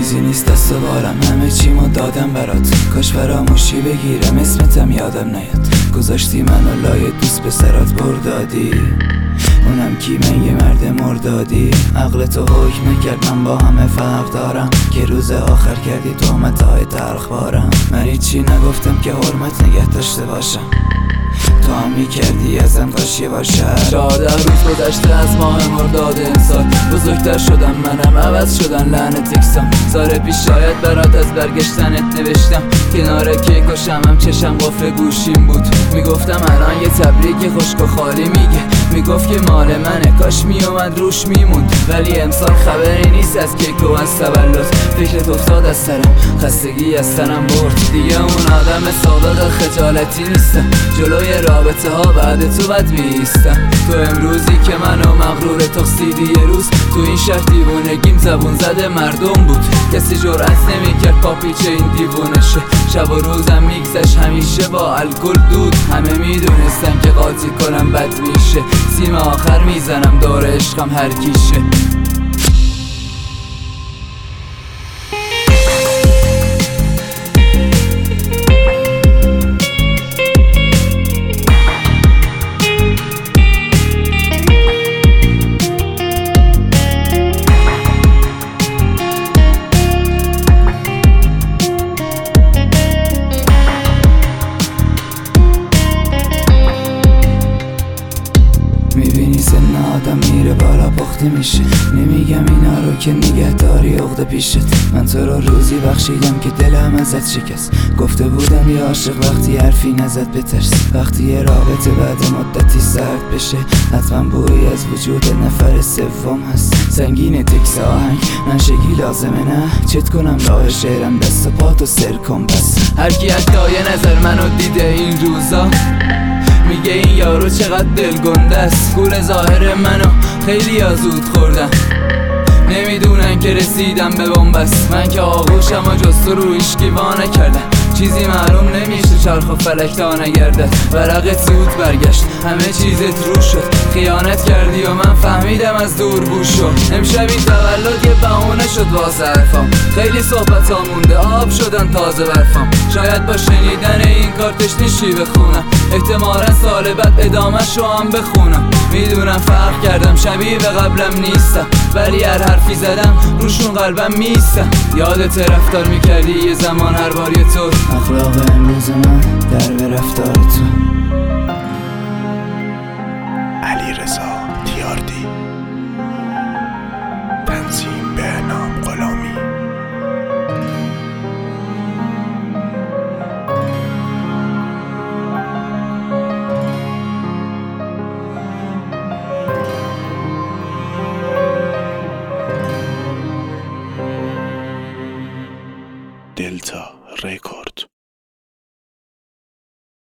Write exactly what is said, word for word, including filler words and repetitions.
چیزی نیست دست و بالم، همه چیمو دادم برات. کاش فراموشی بگیرم اسمتم یادم نیاد. گذاشتی منو لای دوست پسرات بردادی، اونم کی؟ من یه مرد مردادی. عقل تو حکم کرد من با همه فرق دارم، که روز آخر کردی تهمت‌های تلخ بارم. من هیچی نگفتم که حرمت نگه داشته باشم، تو هم میکردی ازم کاش یه بار شهر. چهارده روز گذشته از ماه مرداد امسال، بزرگتر شدم منم عوض شدن لعنت تکسام. سال پیش شاید برات از برگشتنت نوشتم، کنار کیک و شمم چشم قفل گوشیم بود. میگفتم الان یه تبریک خشک و خالی میگه، میگفت که مال منه کاش میومد روش میموند. ولی امسال خبری نیست از کیک و از تولد. فکرت افتاد از سرم، خستگی از تنم برد. دیگه اون آدم صادق خجالتی نیستم، جلوی رابطه ها بعد تو بد میستم. تو امروزی که منو مغرور تخصیدی یه روز، تو این شهر دیوونگیم زبون زده مردم بود. کسی جرأت نمیکرد پاپیچه این دیوونشه، شب و روزم میگذشت همیشه با الکل دود. همه میدونستن که قاطی کنم بد میشه، سیم آخر میزنم دور عشقم هر کیشه. میبینی سن آدم میره بالا پخته میشه، نمیگم اینا رو که نگهداری عقده پیشت. من تو رو روزی بخشیدم که دلم ازت شکست، گفته بودم یه عاشق وقتی حرفی نزد بترس. وقتی یه رابطه بعد مدتی سرد بشه، حتما بویی از وجود نفر سوم هست. سنگین تکس آهنگ منشگی لازمه نه، چت کنم راه شعرم دست و پاتو سر کن بس. هرکی حتی یه نظر منو دیده این روزا، میگه این یارو چقدر دلگنده است. گول ظاهر منو خیلی زود خوردن، نمیدونن که رسیدم به بنبست. من که آغوشم و جز تو رو هیچکی وا نکردم، چیزی معلوم نمیشه چرخ و فلک تا نگردد. ورقت زود برگشت، همه چیزت رو شد، خیانت کردی و من فهمیدم از دور بوش شد. امشب این تولد یه بهونه شد واسه حرفام، خیلی صحبت ها مونده آب شدن تازه برفام. شاید با شنیدن این کار تشنیشی بخونم، احتمالا سال بعد ادامه شو هم بخونم. میدونم فرق کردم شبیه به قبلم نیستم، ولی هر حرفی زدم روشون قلبم میستم. یادت رفتار میکردی یه زمان هر بار یه طور، اخلاق امروز من در به رفتار تو. علیرضا تیاردی.